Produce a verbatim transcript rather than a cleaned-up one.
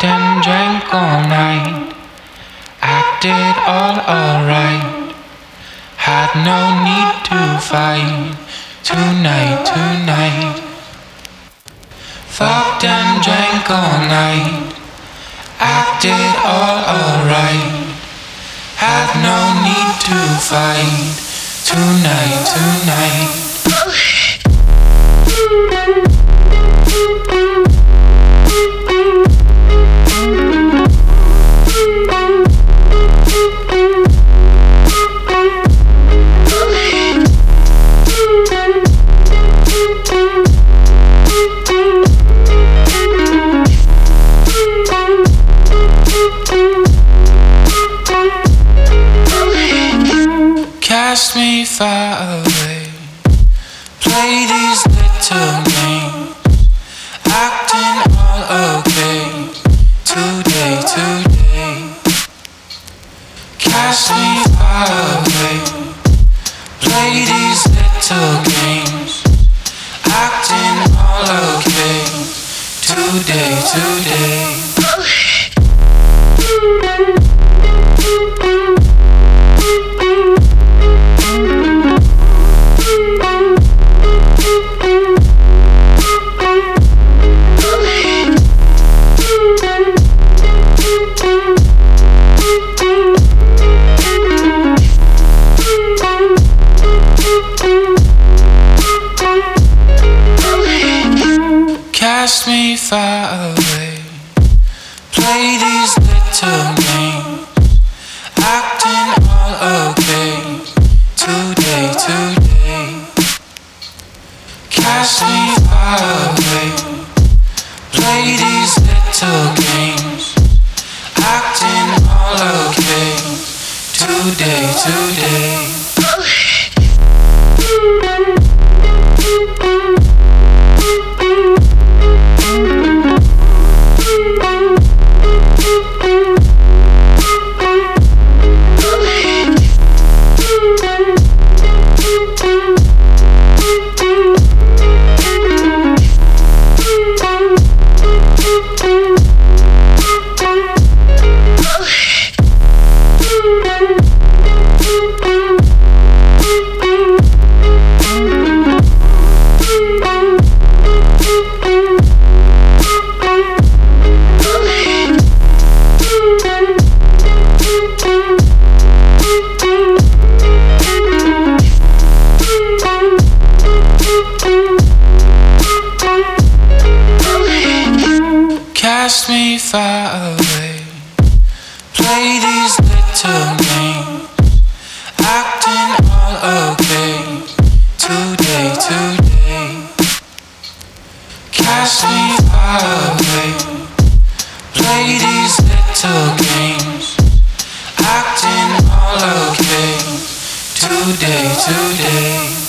Fucked and drank all night, acted all alright. Had no need to fight tonight, tonight. Fucked and drank all night, acted all alright. Had no need to fight tonight, tonight. Cast me far away, play these little games, acting all okay, today, today. Cast me far away, play these little games, acting all okay, today, today. Cast me far away, play these little games, acting all okay, today, today. Cast me far away, play these little games, acting all okay, today, today. Cast me far away, play these little games, acting all okay, today, today. Cast me far away, play these little games, acting all okay, today, today.